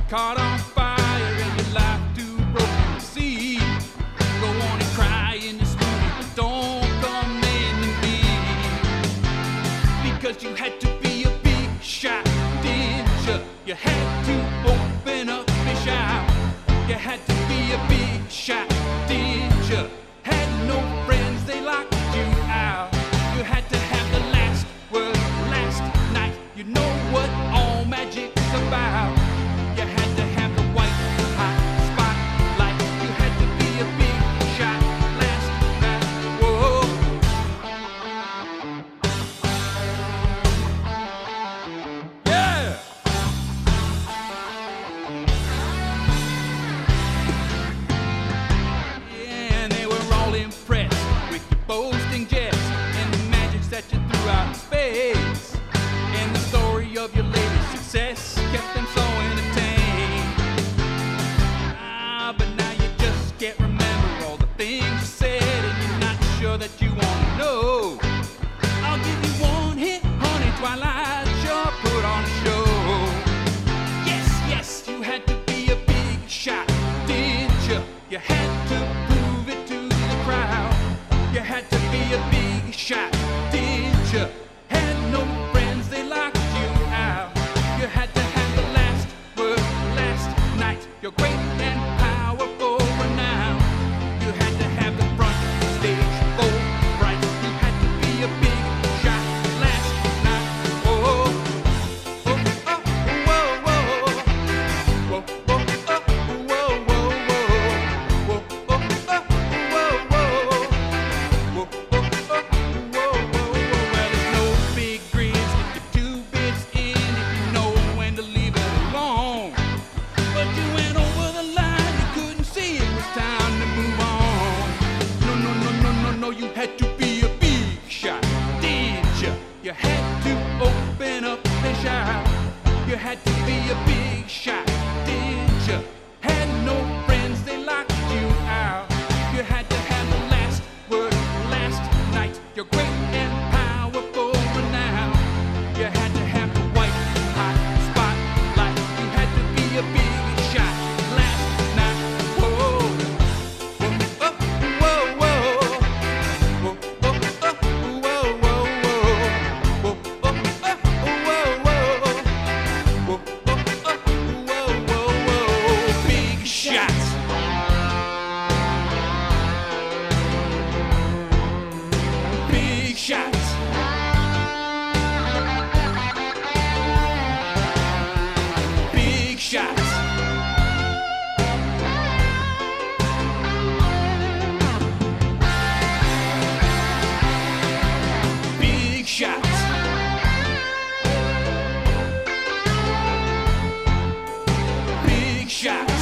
caught on fire and your life too broken to see. Go on and cry in the movie, but don't come in to me. Because you had to be a big shot, didn't you? You had to open up and shout. You had to be a big shot, didn't you? Had no friends, they locked you out. You had to have the last word last night. You know what all magic's about. You had to have the white hot spotlight. You had to be a big shot last night. Whoa. Yeah. Yeah, and they were all impressed with your boasting jets and the magics that you threw out in space. And the story of your latest success kept them so entertained. But now you just can't remember all the things you said, and you're not sure that you want to know. I'll give you one hit, honey, Twilight, sure put on a show. Yes, yes, you had to be a big shot, didn't you? You had to prove it to the crowd. You had to be a big shot, didn't you? Had no friends, they locked you out. You had to have the last word last night. You're great and powerful renown. You had to have the front stage full bright. You had to be a big shot last night. Oh, oh, oh, oh, whoa, whoa, whoa, whoa, oh, whoa, whoa, whoa, whoa, oh, oh, whoa, whoa, whoa, oh, oh, whoa, whoa, whoa. Well, there's no big grins. Get your 2 bits in if you know when to leave it alone. But you went over the line, you couldn't see it was time to move on. No, no, no, no, no, no, you had to be a big shot, didn't you? You had to open up and shout. You had to be a big shot, didn't you? Had no friends, they locked you out. You had to have the last word last night. You're great and powerful renown. You had to have the white hot spotlight. You had to be a big shot last night. Whoa, whoa, whoa, whoa, whoa, whoa, whoa, whoa, whoa, whoa, big shots. Big shots. Big shots. Big shots. Big shots.